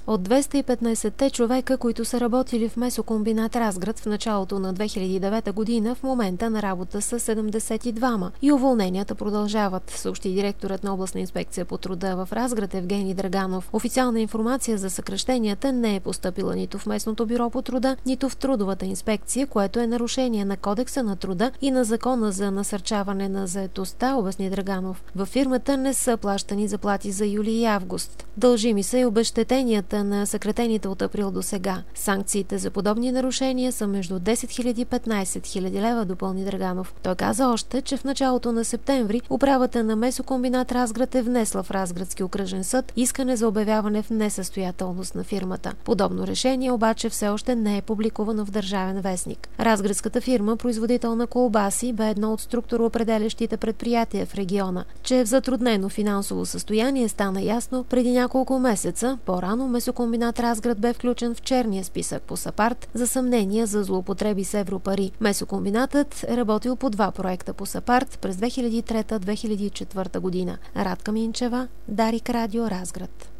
От 215-те човека, които са работили в месокомбинат Разград в началото на 2009 година, в момента на работа са 72 и уволненията продължават, съобщи директорът на областна инспекция по труда в Разград Евгений Драганов. Официална информация за съкращенията не е постъпила нито в местното бюро по труда, нито в трудовата инспекция, което е нарушение на Кодекса на труда и на Закона за насърчаване на заетостта, обясни Драганов. Във фирмата не са плащани заплати за юли и август. Дължими са и обезщетенията на съкратените от април до сега. Санкциите за подобни нарушения са между 10 000 и 15 000 лева, допълни Драганов. Той каза още, че в началото на септември управата на месокомбинат Разград е внесла в Разградски окръжен съд искане за обявяване в несъстоятелност на фирмата. Подобно решение обаче все още не е публикувано в Държавен вестник. Разградската фирма, производител на колбаси, бе едно от структуроопределящите предприятия в региона. Че е в затруднено финансово състояние стана ясно преди няколко месеца. По-рано месокомбинат Разград бе включен в черния списък по САПАРД за съмнения за злоупотреби с европари. Месокомбинатът е работил по 2 проекта по САПАРД през 2003-2004 година. Радка Минчева, Дарик Радио, Разград.